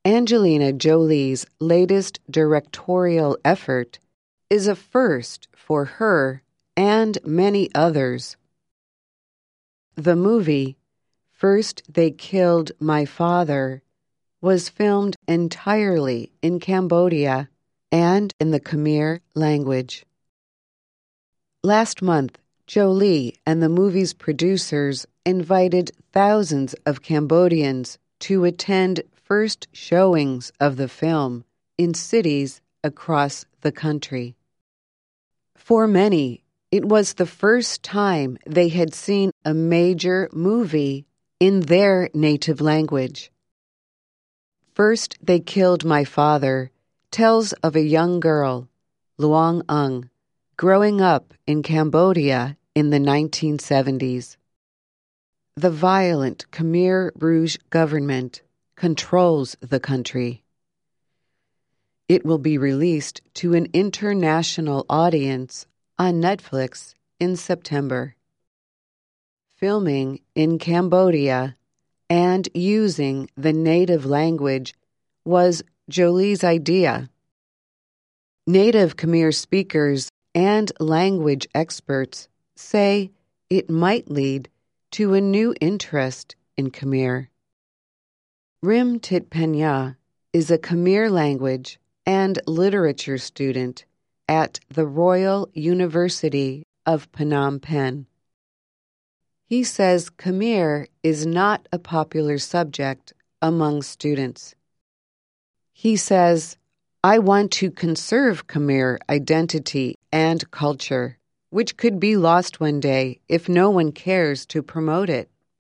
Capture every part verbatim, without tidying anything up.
Angelina Jolie's latest directorial effort is a first for her and many others. The movie, First They Killed My Father, was filmed entirely in Cambodia and in the Khmer language. Last month, Jolie and the movie's producers invited thousands of Cambodians to attend first showings of the film in cities across the country. For many, it was the first time they had seen a major movie in their native language. First They Killed My Father tells of a young girl, Luong Ung, growing up in Cambodia in the nineteen seventies. The violent Khmer Rouge government controls the country. It will be released to an international audience on Netflix in September. Filming in Cambodia and using the native language was Jolie's idea. Native Khmer speakers and language experts say it might lead to a new interest in Khmer. Rim Tit Penya is a Khmer language and literature student at the Royal University of Phnom Penh. He says Khmer is not a popular subject among students. He says, "I want to conserve Khmer identity and culture, which could be lost one day if no one cares to promote it."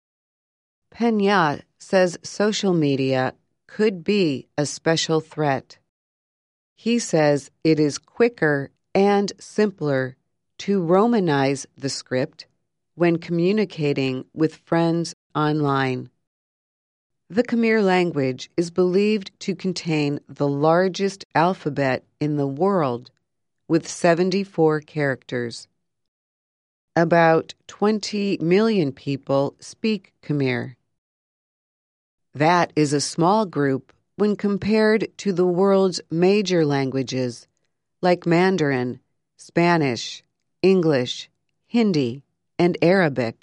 Penya says social media could be a special threat. He says it is quicker and simpler to Romanize the script when communicating with friends online. The Khmer language is believed to contain the largest alphabet in the world, with seventy-four characters. About twenty million people speak Khmer. That is a small group when compared to the world's major languages like Mandarin, Spanish, English, Hindi, and Arabic.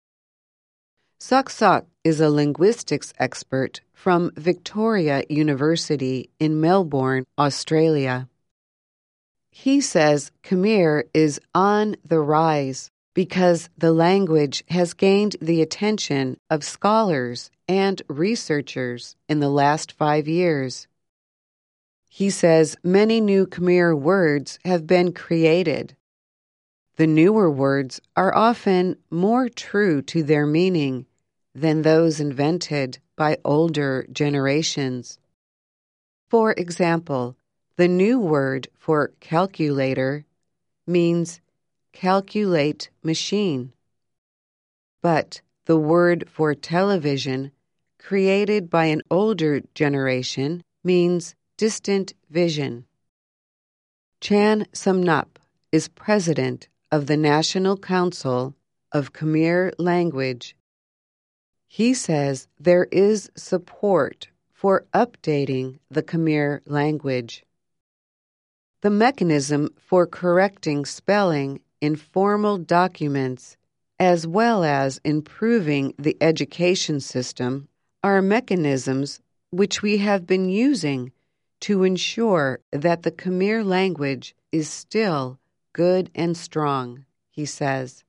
Sok Sok is a linguistics expert from Victoria University in Melbourne, Australia. He says Khmer is on the rise because the language has gained the attention of scholars and researchers in the last five years. He says many new Khmer words have been created. The newer words are often more true to their meaning than those invented by older generations. For example, the new word for calculator means calculate machine. But the word for television, created by an older generation, means distant vision. Chan Somnap is president of the National Council of Khmer Language. He says there is support for updating the Khmer language. The mechanism for correcting spelling in formal documents, as well as improving the education system, are mechanisms which we have been using to ensure that the Khmer language is still good and strong, he says.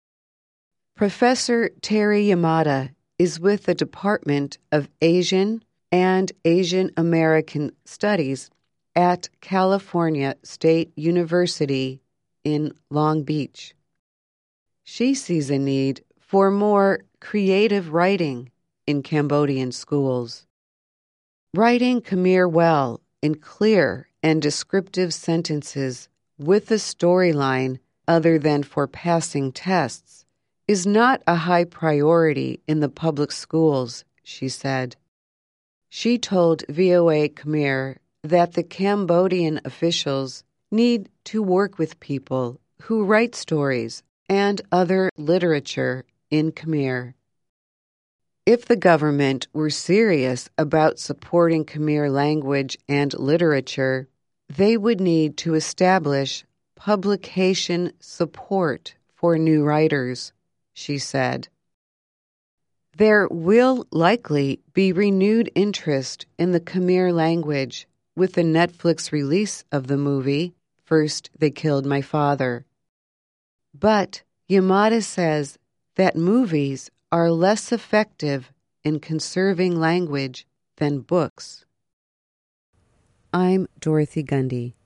Professor Terry Yamada is with the Department of Asian and Asian American Studies at California State University in Long Beach. She sees a need for more creative writing in Cambodian schools. Writing Khmer well in clear and descriptive sentences with a storyline other than for passing tests is not a high priority in the public schools, she said. She told V O A Khmer that the Cambodian officials need to work with people who write stories and other literature in Khmer. If the government were serious about supporting Khmer language and literature, they would need to establish publication support for new writers, she said. There will likely be renewed interest in the Khmer language with the Netflix release of the movie, First They Killed My Father. But Yamada says that movies are less effective in conserving language than books. I'm Dorothy Gundy.